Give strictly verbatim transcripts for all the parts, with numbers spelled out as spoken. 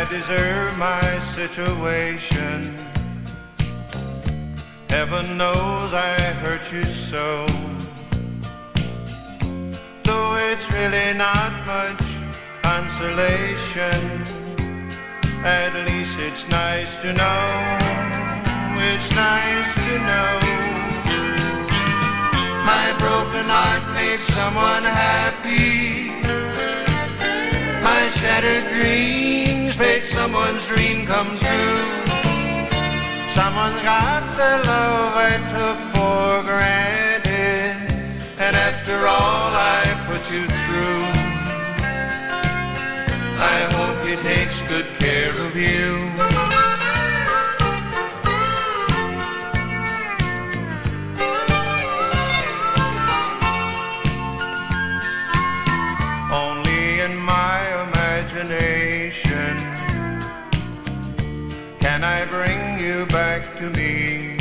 I deserve my situation. Heaven knows I hurt you so. Though it's really not much consolation, at least it's nice to know. It's nice to know my broken heart made someone happy. My shattered dreams made someone's dream come true. Someone's got the love I took for granted, and after all I put you through, I hope he takes good care of you. Can I bring you back to me?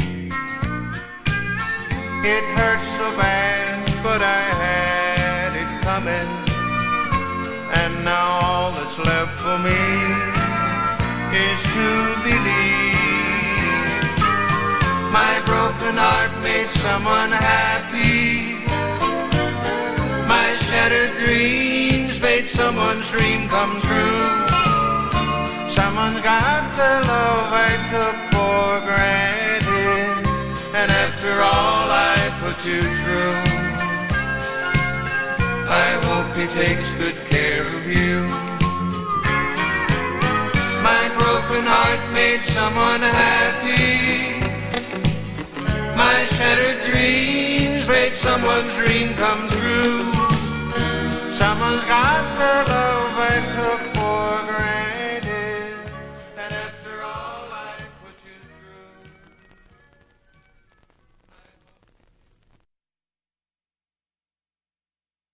It hurts so bad, but I had it coming, and now all that's left for me is to believe my broken heart made someone happy. My shattered dreams made someone's dream come true. Someone's got the love I took for granted, and after all I put you through, I hope he takes good care of you. My broken heart made someone happy. My shattered dreams made someone's dream come true. Someone's got the love I took